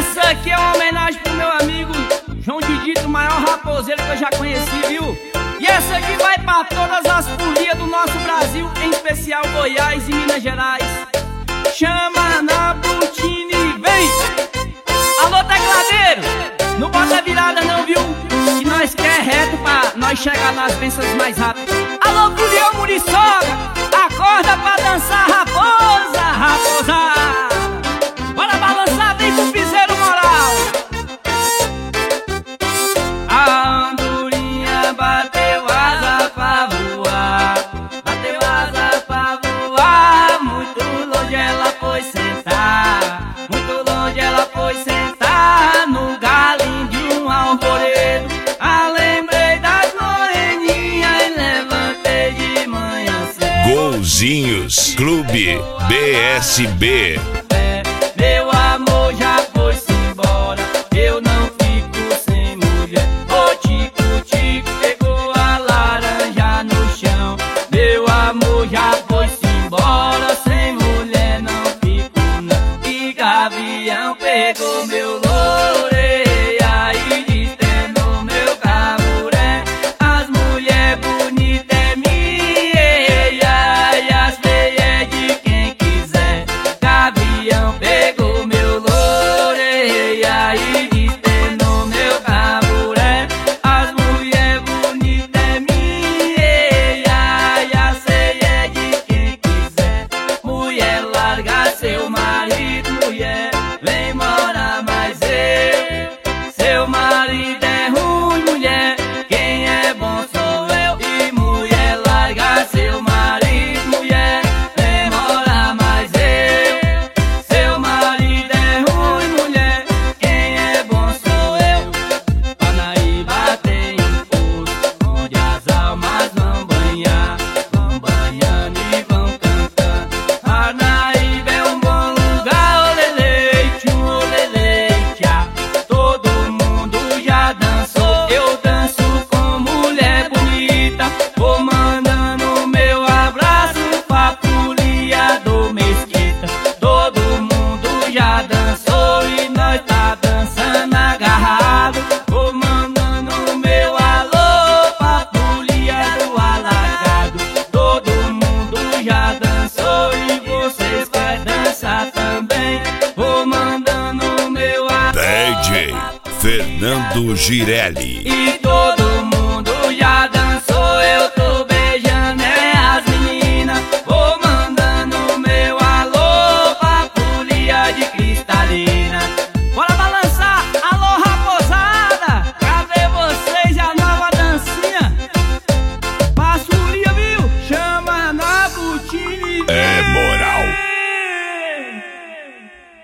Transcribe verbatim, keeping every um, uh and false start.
essa aqui é uma homenagem pro meu amigo João Didito, o maior raposeiro que eu já conheci, viu? E essa aqui vai pra todas as folias do nosso Brasil, em especial Goiás e Minas Gerais. Chama na Butini, vem! Alô, tecladeiro, não bota virada não, viu? Que nós quer reto pra nós chegar nas bênçãos mais rápido. Alô, Julião Muriçoca, acorda pra dançar raposa, raposa. Bora balançar, vem com o piseiro moral. A andorinha bateu asa pra voar, bateu asa pra voar. Muito longe ela foi sentar, muito longe ela foi sentar no galinho de um arvoredo. Ah, lembrei das moreninhas e levantei de manhã cedo. Golzinhos Clube B S B. Meu amor já foi-se embora, eu não fico sem mulher. O tico-tico pegou a laranja no chão. Meu amor já foi-se embora, sem mulher não fico não. E gavião pegou meu loureia e destendeu meu caburé. As mulher bonita é minha e as feias é de quem quiser. Gavião pegou meu loureia e destendeu meu caburé. As mulher bonita é minha e as feias é de quem quiser. Mulher, larga seu marido, mulher, vem morar mais eu. Seu marido é ruim, mulher, quem é bom sou eu. E mulher, larga seu marido, mulher, vem morar mais eu. Seu marido é ruim, mulher, quem é bom sou eu. Panaíba tem um poço onde as almas vão banhar, vão banhando e vão cantando. Panaíba é um bom lugar, oleleite, um oleleite, ah. Todo mundo já dançou, eu danço com mulher bonita. Vou mandando meu abraço pra folia do Mesquita. Todo mundo já dançou e nós tá dançando agarrado. Vou mandando meu alô pra folia do Alagado. Todo mundo já dançou e vocês querem dançar também. Vou mandando meu alô D J Fernando Girelli. e todo